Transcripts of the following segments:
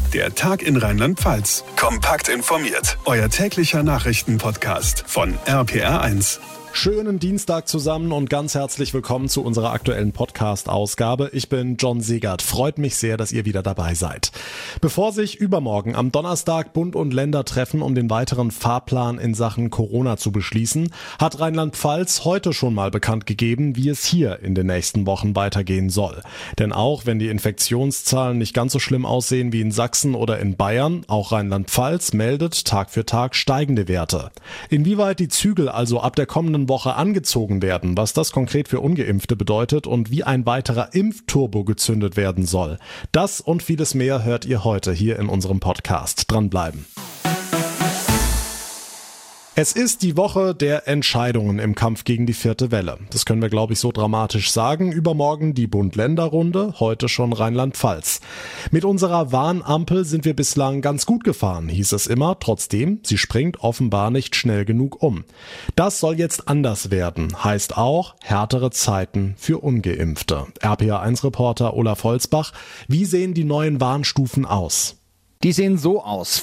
Der Tag in Rheinland-Pfalz. Kompakt informiert. Euer täglicher Nachrichtenpodcast von RPR1. Schönen Dienstag zusammen und ganz herzlich willkommen zu unserer aktuellen Podcast-Ausgabe. Ich bin John Segert. Freut mich sehr, dass ihr wieder dabei seid. Bevor sich übermorgen am Donnerstag Bund und Länder treffen, um den weiteren Fahrplan in Sachen Corona zu beschließen, hat Rheinland-Pfalz heute schon mal bekannt gegeben, wie es hier in den nächsten Wochen weitergehen soll. Denn auch wenn die Infektionszahlen nicht ganz so schlimm aussehen wie in Sachsen oder in Bayern, auch Rheinland-Pfalz meldet Tag für Tag steigende Werte. Inwieweit die Zügel also ab der kommenden Woche angezogen werden, was das konkret für Ungeimpfte bedeutet und wie ein weiterer Impfturbo gezündet werden soll. Das und vieles mehr hört ihr heute hier in unserem Podcast. Dranbleiben. Es ist die Woche der Entscheidungen im Kampf gegen die vierte Welle. Das können wir, glaube ich, so dramatisch sagen. Übermorgen die Bund-Länder-Runde, heute schon Rheinland-Pfalz. Mit unserer Warnampel sind wir bislang ganz gut gefahren, hieß es immer. Trotzdem, sie springt offenbar nicht schnell genug um. Das soll jetzt anders werden. Heißt auch härtere Zeiten für Ungeimpfte. RPR1-Reporter Olaf Holzbach, wie sehen die neuen Warnstufen aus? Die sehen so aus.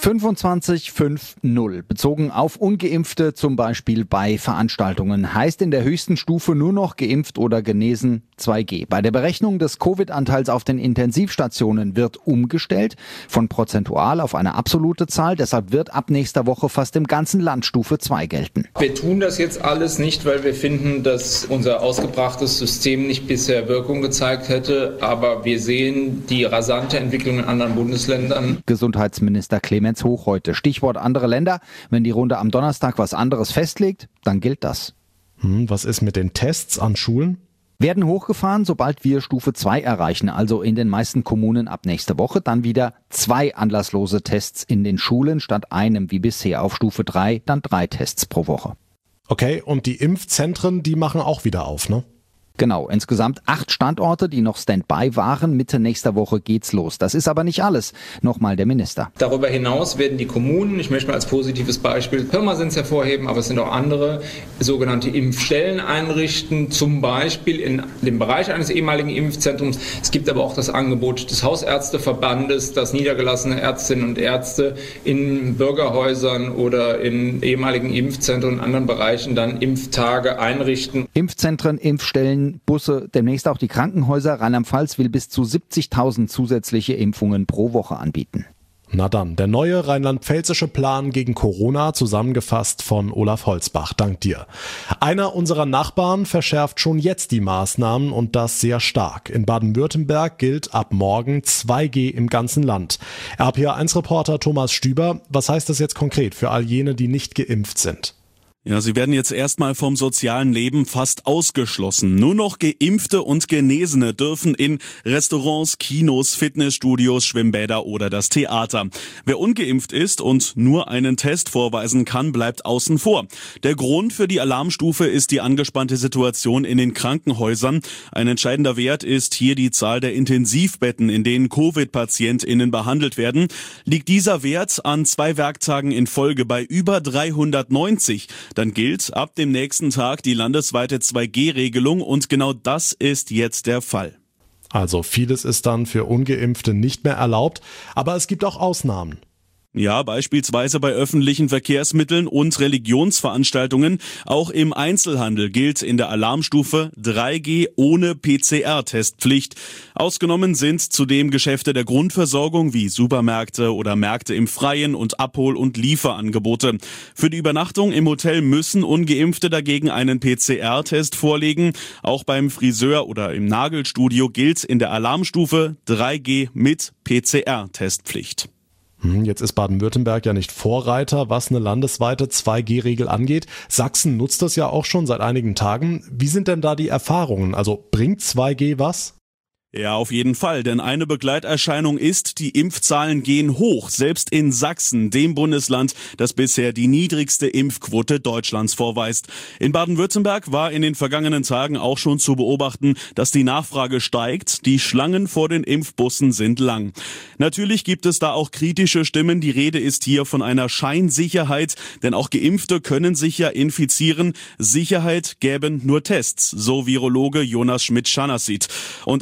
25-5-0. Bezogen auf Ungeimpfte, zum Beispiel bei Veranstaltungen, heißt in der höchsten Stufe nur noch geimpft oder genesen 2G. Bei der Berechnung des Covid-Anteils auf den Intensivstationen wird umgestellt von prozentual auf eine absolute Zahl. Deshalb wird ab nächster Woche fast im ganzen Land Stufe 2 gelten. Wir tun das jetzt alles nicht, weil wir finden, dass unser ausgebrachtes System nicht bisher Wirkung gezeigt hätte. Aber wir sehen die rasante Entwicklung in anderen Bundesländern. Gesundheitsminister Clemens Hoch heute. Stichwort andere Länder. Wenn die Runde am Donnerstag was anderes festlegt, dann gilt das. Was ist mit den Tests an Schulen? Werden hochgefahren, sobald wir Stufe 2 erreichen, also in den meisten Kommunen ab nächster Woche. Dann wieder 2 anlasslose Tests in den Schulen statt einem wie bisher. Auf Stufe 3 dann 3 Tests pro Woche. Okay, und die Impfzentren, die machen auch wieder auf, ne? Genau, insgesamt 8 Standorte, die noch Standby waren. Mitte nächster Woche geht's los. Das ist aber nicht alles. Nochmal der Minister. Darüber hinaus werden die Kommunen, ich möchte mal als positives Beispiel Pirmasens hervorheben, aber es sind auch andere, sogenannte Impfstellen einrichten, zum Beispiel in dem Bereich eines ehemaligen Impfzentrums. Es gibt aber auch das Angebot des Hausärzteverbandes, dass niedergelassene Ärztinnen und Ärzte in Bürgerhäusern oder in ehemaligen Impfzentren und anderen Bereichen dann Impftage einrichten. Impfzentren, Impfstellen, Busse, demnächst auch die Krankenhäuser. Rheinland-Pfalz will bis zu 70.000 zusätzliche Impfungen pro Woche anbieten. Na dann, der neue rheinland-pfälzische Plan gegen Corona, zusammengefasst von Olaf Holzbach. Dank dir. Einer unserer Nachbarn verschärft schon jetzt die Maßnahmen und das sehr stark. In Baden-Württemberg gilt ab morgen 2G im ganzen Land. RPR1-Reporter Thomas Stüber, was heißt das jetzt konkret für all jene, die nicht geimpft sind? Ja, sie werden jetzt erstmal vom sozialen Leben fast ausgeschlossen. Nur noch Geimpfte und Genesene dürfen in Restaurants, Kinos, Fitnessstudios, Schwimmbäder oder das Theater. Wer ungeimpft ist und nur einen Test vorweisen kann, bleibt außen vor. Der Grund für die Alarmstufe ist die angespannte Situation in den Krankenhäusern. Ein entscheidender Wert ist hier die Zahl der Intensivbetten, in denen Covid-PatientInnen behandelt werden. Liegt dieser Wert an 2 Werktagen in Folge bei über 390, dann gilt ab dem nächsten Tag die landesweite 2G-Regelung und genau das ist jetzt der Fall. Also vieles ist dann für Ungeimpfte nicht mehr erlaubt, aber es gibt auch Ausnahmen. Ja, beispielsweise bei öffentlichen Verkehrsmitteln und Religionsveranstaltungen. Auch im Einzelhandel gilt in der Alarmstufe 3G ohne PCR-Testpflicht. Ausgenommen sind zudem Geschäfte der Grundversorgung wie Supermärkte oder Märkte im Freien und Abhol- und Lieferangebote. Für die Übernachtung im Hotel müssen Ungeimpfte dagegen einen PCR-Test vorlegen. Auch beim Friseur oder im Nagelstudio gilt in der Alarmstufe 3G mit PCR-Testpflicht. Jetzt ist Baden-Württemberg ja nicht Vorreiter, was eine landesweite 2G-Regel angeht. Sachsen nutzt das ja auch schon seit einigen Tagen. Wie sind denn da die Erfahrungen? Also bringt 2G was? Ja, auf jeden Fall, denn eine Begleiterscheinung ist, die Impfzahlen gehen hoch, selbst in Sachsen, dem Bundesland, das bisher die niedrigste Impfquote Deutschlands vorweist. In Baden-Württemberg war in den vergangenen Tagen auch schon zu beobachten, dass die Nachfrage steigt, die Schlangen vor den Impfbussen sind lang. Natürlich gibt es da auch kritische Stimmen, die Rede ist hier von einer Scheinsicherheit, denn auch Geimpfte können sich ja infizieren. Sicherheit gäben nur Tests, so Virologe Jonas Schmidt-Schanassit. Und auch der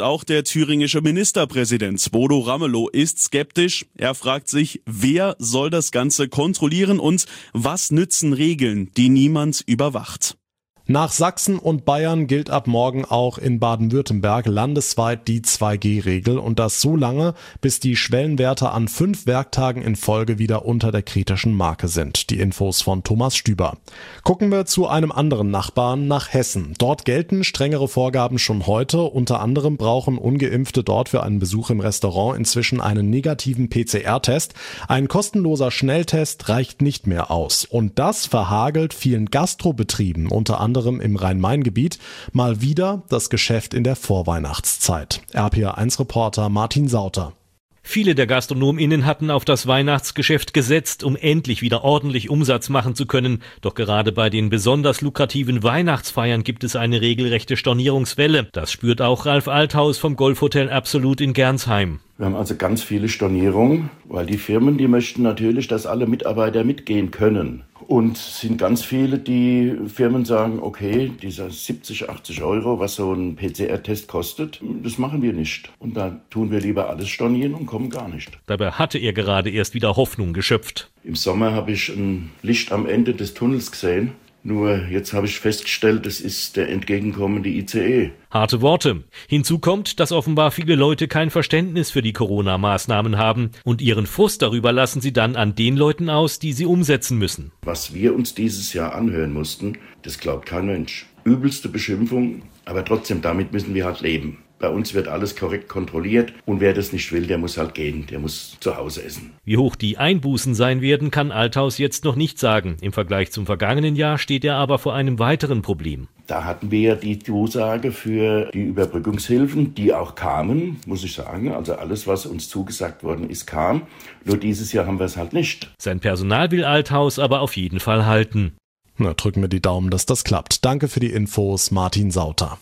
der thüringische Ministerpräsident Bodo Ramelow ist skeptisch. Er fragt sich, wer soll das Ganze kontrollieren und was nützen Regeln, die niemand überwacht? Nach Sachsen und Bayern gilt ab morgen auch in Baden-Württemberg landesweit die 2G-Regel und das so lange, bis die Schwellenwerte an 5 Werktagen in Folge wieder unter der kritischen Marke sind. Die Infos von Thomas Stüber. Gucken wir zu einem anderen Nachbarn, nach Hessen. Dort gelten strengere Vorgaben schon heute. Unter anderem brauchen Ungeimpfte dort für einen Besuch im Restaurant inzwischen einen negativen PCR-Test. Ein kostenloser Schnelltest reicht nicht mehr aus. Und das verhagelt vielen Gastrobetrieben, unter anderem im Rhein-Main-Gebiet, mal wieder das Geschäft in der Vorweihnachtszeit. RPA1-Reporter Martin Sauter. Viele der GastronomInnen hatten auf das Weihnachtsgeschäft gesetzt, um endlich wieder ordentlich Umsatz machen zu können. Doch gerade bei den besonders lukrativen Weihnachtsfeiern gibt es eine regelrechte Stornierungswelle. Das spürt auch Ralf Althaus vom Golfhotel Absolut in Gernsheim. Wir haben also ganz viele Stornierungen, weil die Firmen, die möchten natürlich, dass alle Mitarbeiter mitgehen können. Und es sind ganz viele, die Firmen sagen, okay, dieser 70, 80 €, was so ein PCR-Test kostet, das machen wir nicht. Und da tun wir lieber alles stornieren und kommen gar nicht. Dabei hatte er gerade erst wieder Hoffnung geschöpft. Im Sommer habe ich ein Licht am Ende des Tunnels gesehen. Nur jetzt habe ich festgestellt, es ist der entgegenkommende ICE. Harte Worte. Hinzu kommt, dass offenbar viele Leute kein Verständnis für die Corona-Maßnahmen haben. Und ihren Frust darüber lassen sie dann an den Leuten aus, die sie umsetzen müssen. Was wir uns dieses Jahr anhören mussten, das glaubt kein Mensch. Übelste Beschimpfung, aber trotzdem, damit müssen wir halt leben. Bei uns wird alles korrekt kontrolliert und wer das nicht will, der muss halt gehen, der muss zu Hause essen. Wie hoch die Einbußen sein werden, kann Althaus jetzt noch nicht sagen. Im Vergleich zum vergangenen Jahr steht er aber vor einem weiteren Problem. Da hatten wir ja die Zusage für die Überbrückungshilfen, die auch kamen, muss ich sagen. Also alles, was uns zugesagt worden ist, kam. Nur dieses Jahr haben wir es halt nicht. Sein Personal will Althaus aber auf jeden Fall halten. Na, drücken wir die Daumen, dass das klappt. Danke für die Infos, Martin Sauter.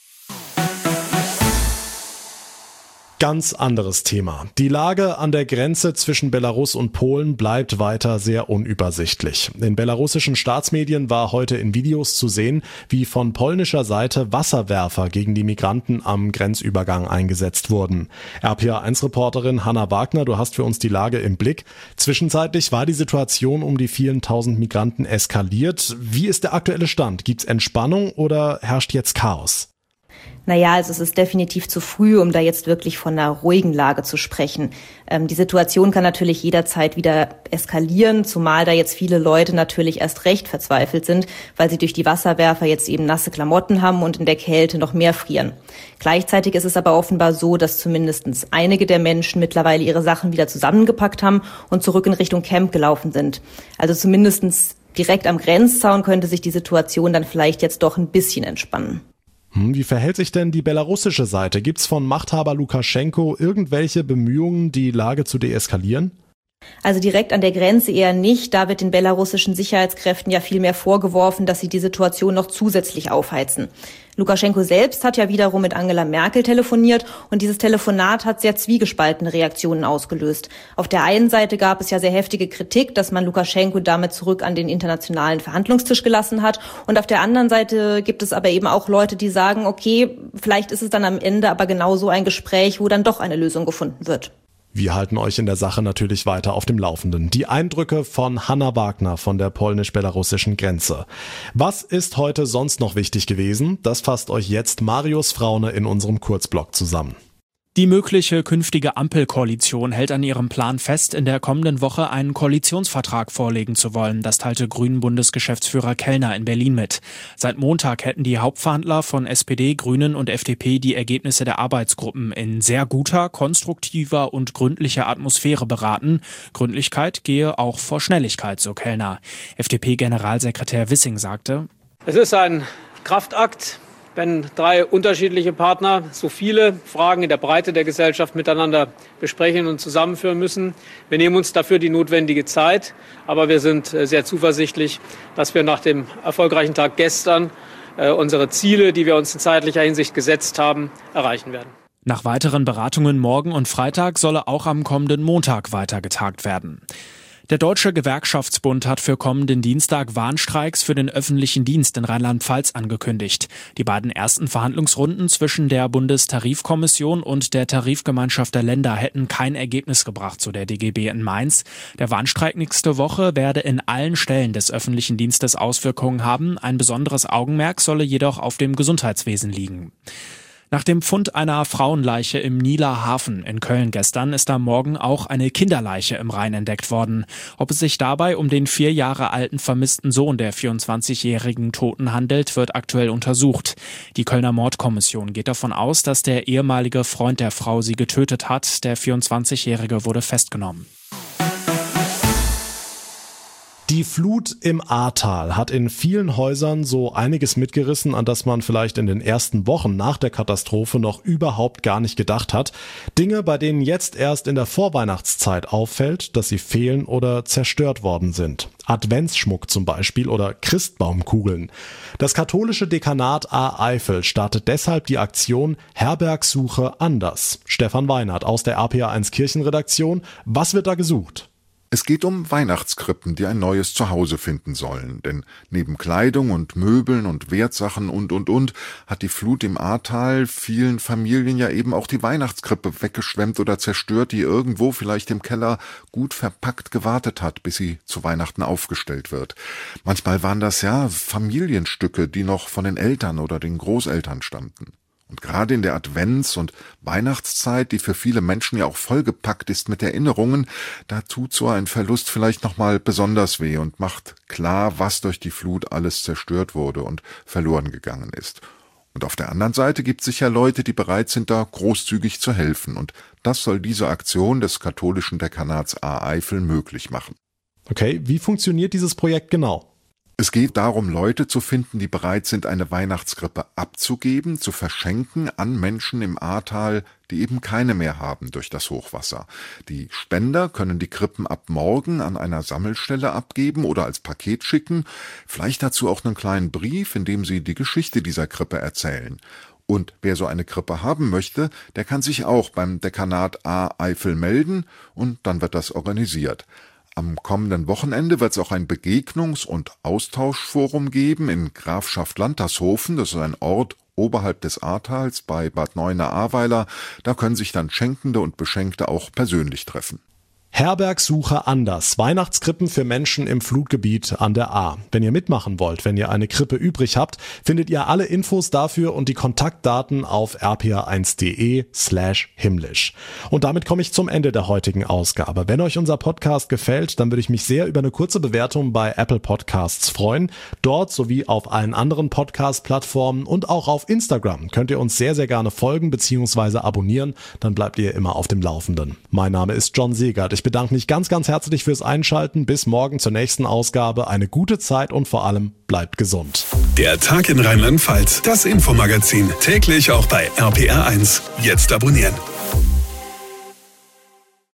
Ganz anderes Thema. Die Lage an der Grenze zwischen Belarus und Polen bleibt weiter sehr unübersichtlich. In belarussischen Staatsmedien war heute in Videos zu sehen, wie von polnischer Seite Wasserwerfer gegen die Migranten am Grenzübergang eingesetzt wurden. RPA1-Reporterin Hanna Wagner, du hast für uns die Lage im Blick. Zwischenzeitlich war die Situation um die vielen tausend Migranten eskaliert. Wie ist der aktuelle Stand? Gibt's Entspannung oder herrscht jetzt Chaos? Naja, also es ist definitiv zu früh, um da jetzt wirklich von einer ruhigen Lage zu sprechen. Die Situation kann natürlich jederzeit wieder eskalieren, zumal da jetzt viele Leute natürlich erst recht verzweifelt sind, weil sie durch die Wasserwerfer jetzt eben nasse Klamotten haben und in der Kälte noch mehr frieren. Gleichzeitig ist es aber offenbar so, dass zumindest einige der Menschen mittlerweile ihre Sachen wieder zusammengepackt haben und zurück in Richtung Camp gelaufen sind. Also zumindest direkt am Grenzzaun könnte sich die Situation dann vielleicht jetzt doch ein bisschen entspannen. Wie verhält sich denn die belarussische Seite? Gibt's von Machthaber Lukaschenko irgendwelche Bemühungen, die Lage zu deeskalieren? Also direkt an der Grenze eher nicht. Da wird den belarussischen Sicherheitskräften ja viel mehr vorgeworfen, dass sie die Situation noch zusätzlich aufheizen. Lukaschenko selbst hat ja wiederum mit Angela Merkel telefoniert und dieses Telefonat hat sehr zwiegespaltene Reaktionen ausgelöst. Auf der einen Seite gab es ja sehr heftige Kritik, dass man Lukaschenko damit zurück an den internationalen Verhandlungstisch gelassen hat. Und auf der anderen Seite gibt es aber eben auch Leute, die sagen, okay, vielleicht ist es dann am Ende aber genau so ein Gespräch, wo dann doch eine Lösung gefunden wird. Wir halten euch in der Sache natürlich weiter auf dem Laufenden. Die Eindrücke von Hanna Wagner von der polnisch-belarussischen Grenze. Was ist heute sonst noch wichtig gewesen? Das fasst euch jetzt Marius Fraune in unserem Kurzblog zusammen. Die mögliche künftige Ampelkoalition hält an ihrem Plan fest, in der kommenden Woche einen Koalitionsvertrag vorlegen zu wollen. Das teilte Grünen-Bundesgeschäftsführer Kellner in Berlin mit. Seit Montag hätten die Hauptverhandler von SPD, Grünen und FDP die Ergebnisse der Arbeitsgruppen in sehr guter, konstruktiver und gründlicher Atmosphäre beraten. Gründlichkeit gehe auch vor Schnelligkeit, so Kellner. FDP-Generalsekretär Wissing sagte: Es ist ein Kraftakt, wenn 3 unterschiedliche Partner so viele Fragen in der Breite der Gesellschaft miteinander besprechen und zusammenführen müssen. Wir nehmen uns dafür die notwendige Zeit, aber wir sind sehr zuversichtlich, dass wir nach dem erfolgreichen Tag gestern unsere Ziele, die wir uns in zeitlicher Hinsicht gesetzt haben, erreichen werden. Nach weiteren Beratungen morgen und Freitag solle auch am kommenden Montag weiter getagt werden. Der Deutsche Gewerkschaftsbund hat für kommenden Dienstag Warnstreiks für den öffentlichen Dienst in Rheinland-Pfalz angekündigt. Die beiden ersten Verhandlungsrunden zwischen der Bundestarifkommission und der Tarifgemeinschaft der Länder hätten kein Ergebnis gebracht, so der DGB in Mainz. Der Warnstreik nächste Woche werde in allen Stellen des öffentlichen Dienstes Auswirkungen haben. Ein besonderes Augenmerk solle jedoch auf dem Gesundheitswesen liegen. Nach dem Fund einer Frauenleiche im Nieler Hafen in Köln gestern ist am Morgen auch eine Kinderleiche im Rhein entdeckt worden. Ob es sich dabei um den 4 Jahre alten vermissten Sohn der 24-jährigen Toten handelt, wird aktuell untersucht. Die Kölner Mordkommission geht davon aus, dass der ehemalige Freund der Frau sie getötet hat. Der 24-jährige wurde festgenommen. Die Flut im Ahrtal hat in vielen Häusern so einiges mitgerissen, an das man vielleicht in den ersten Wochen nach der Katastrophe noch überhaupt gar nicht gedacht hat. Dinge, bei denen jetzt erst in der Vorweihnachtszeit auffällt, dass sie fehlen oder zerstört worden sind. Adventsschmuck zum Beispiel oder Christbaumkugeln. Das katholische Dekanat Ahr-Eifel startet deshalb die Aktion Herbergsuche anders. Stefan Weinert aus der RPA1 Kirchenredaktion. Was wird da gesucht? Es geht um Weihnachtskrippen, die ein neues Zuhause finden sollen. Denn neben Kleidung und Möbeln und Wertsachen und hat die Flut im Ahrtal vielen Familien ja eben auch die Weihnachtskrippe weggeschwemmt oder zerstört, die irgendwo vielleicht im Keller gut verpackt gewartet hat, bis sie zu Weihnachten aufgestellt wird. Manchmal waren das ja Familienstücke, die noch von den Eltern oder den Großeltern stammten. Und gerade in der Advents- und Weihnachtszeit, die für viele Menschen ja auch vollgepackt ist mit Erinnerungen, da tut so ein Verlust vielleicht nochmal besonders weh und macht klar, was durch die Flut alles zerstört wurde und verloren gegangen ist. Und auf der anderen Seite gibt es sicher Leute, die bereit sind, da großzügig zu helfen. Und das soll diese Aktion des katholischen Dekanats Ahr-Eifel möglich machen. Okay, wie funktioniert dieses Projekt genau? Es geht darum, Leute zu finden, die bereit sind, eine Weihnachtskrippe abzugeben, zu verschenken an Menschen im Ahrtal, die eben keine mehr haben durch das Hochwasser. Die Spender können die Krippen ab morgen an einer Sammelstelle abgeben oder als Paket schicken, vielleicht dazu auch einen kleinen Brief, in dem sie die Geschichte dieser Krippe erzählen. Und wer so eine Krippe haben möchte, der kann sich auch beim Dekanat Ahr-Eifel melden und dann wird das organisiert. Am kommenden Wochenende wird es auch ein Begegnungs- und Austauschforum geben in Grafschaft Lantershofen. Das ist ein Ort oberhalb des Ahrtals bei Bad Neuenahr-Ahrweiler. Da können sich dann Schenkende und Beschenkte auch persönlich treffen. Herbergsuche anders. Weihnachtskrippen für Menschen im Flutgebiet an der Ahr. Wenn ihr mitmachen wollt, wenn ihr eine Krippe übrig habt, findet ihr alle Infos dafür und die Kontaktdaten auf rpa1.de/himmlisch. Und damit komme ich zum Ende der heutigen Ausgabe. Wenn euch unser Podcast gefällt, dann würde ich mich sehr über eine kurze Bewertung bei Apple Podcasts freuen. Dort sowie auf allen anderen Podcast-Plattformen und auch auf Instagram könnt ihr uns sehr, sehr gerne folgen bzw. abonnieren. Dann bleibt ihr immer auf dem Laufenden. Mein Name ist John Segert. Ich bedanke mich ganz, ganz herzlich fürs Einschalten. Bis morgen zur nächsten Ausgabe. Eine gute Zeit und vor allem bleibt gesund. Der Tag in Rheinland-Pfalz, das Infomagazin, täglich auch bei RPR1. Jetzt abonnieren.